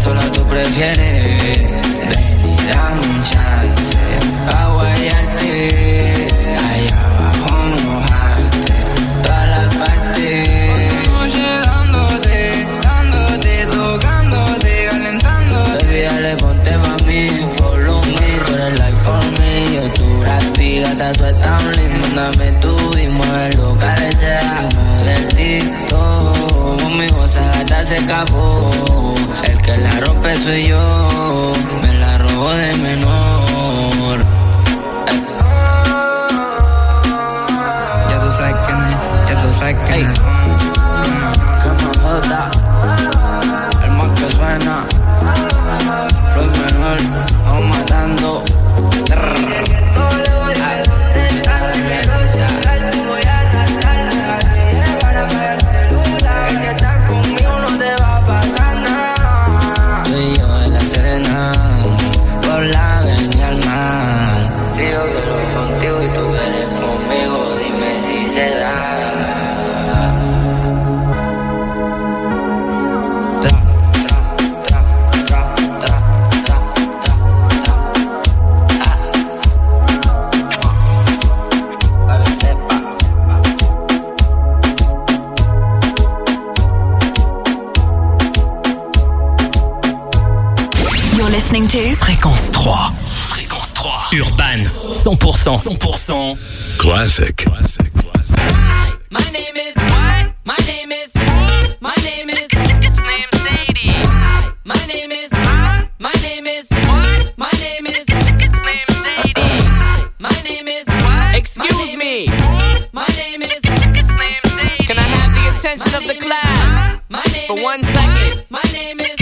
sola tú prefieres. Ven y dame un chance a guayarte, allá abajo mojarte, toda la parte. Oye, dándote, dándote, tocándote, calentándote. Baby, dale, ponte pa' mí, follow me, tú eres like for me. Yo tu rapi, gata, tú estás linda, mándame tu y loca desea, divertido. Conmigo esa gata se escapó. El que la rompe soy yo, me la robó de menor. Ey. Ya tú sabes quién es, ya tú sabes quién es. El más que suena, Floyd menor, vamos matando. Listening to Fréquence trois. Fréquence trois. Urban. cent pour cent. cent pour cent. Classic. Classic. Hi, my name is what? My name is My name is It's named Sadie. Hi, my name is My name is what? My name is It's named Sadie. Hi, my name is what? Excuse me. My name is It's named Sadie. Can I have the attention of the class for one second? My name is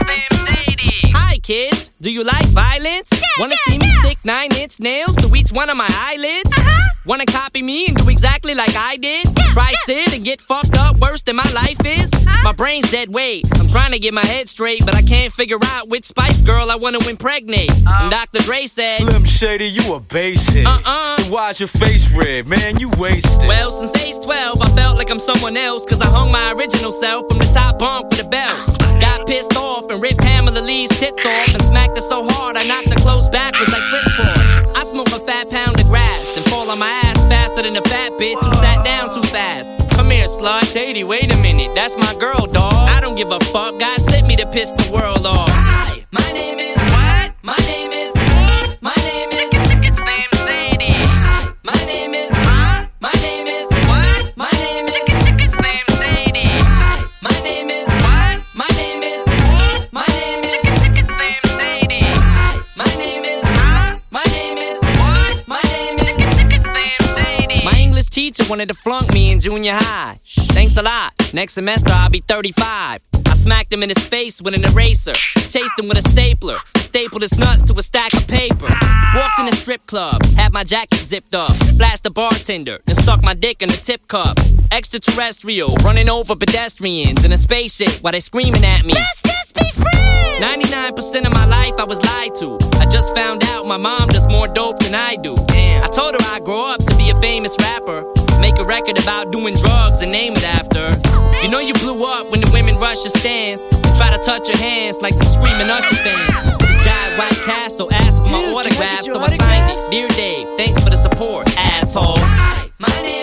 Kids, do you like violence? Yeah, Wanna yeah, see me yeah. stick nine-inch nails to each one of my eyelids? Uh-huh. Wanna copy me and do exactly like I did? Yeah, Try yeah. sit and get fucked up worse than my life is? Uh-huh. My brain's dead weight. I'm trying to get my head straight, but I can't figure out which Spice Girl I wanna impregnate. Uh-oh. And Doctor Dre said, Slim Shady, you a basic. Uh-uh. Then why's your face red? Man, you wasted. Well, since age twelve, I felt like I'm someone else, cause I hung my original self from the top bunk with a belt. Got pissed off and ripped Pamela Lee's tits off and smacked her so hard I knocked her clothes backwards like Chris Cross. I smoke a fat pound of grass and fall on my ass faster than a fat bitch who sat down too fast. Come here, slut. Shady, wait a minute, that's my girl, dawg. I don't give a fuck, God sent me to piss the world off. Hi, my name is what? My name is My name is It's named Sadie. Hi, my name is My name is what? My name is It's named Sadie. Hi, my name is My name is My name is It's named Sadie. My name is My name is My name is It's named Sadie. My English teacher wanted to flunk me in junior high. Thanks a lot. Next semester I'll be thirty-five. I smacked him in his face with an eraser. Chased him with a stapler. Stapled his nuts to a stack of paper. Walked in a strip club. Had my jacket zipped up. Blasted the bartender. And stuck my dick in a tip cup. Extraterrestrial. Running over pedestrians in a spaceship while they screaming at me. Let's just be friends! ninety-nine percent of my life I was lied to. I just found out my mom does more dope than I do. Damn. I told her I'd grow up to be a famous rapper. Make a record about doing drugs and name it after. You know you blew up when the women rush your stands. Try to touch your hands like some screaming Usher fans. This guy White Castle asked for my autograph, so I signed it. Dear Dave, thanks for the support, asshole. Hi, my name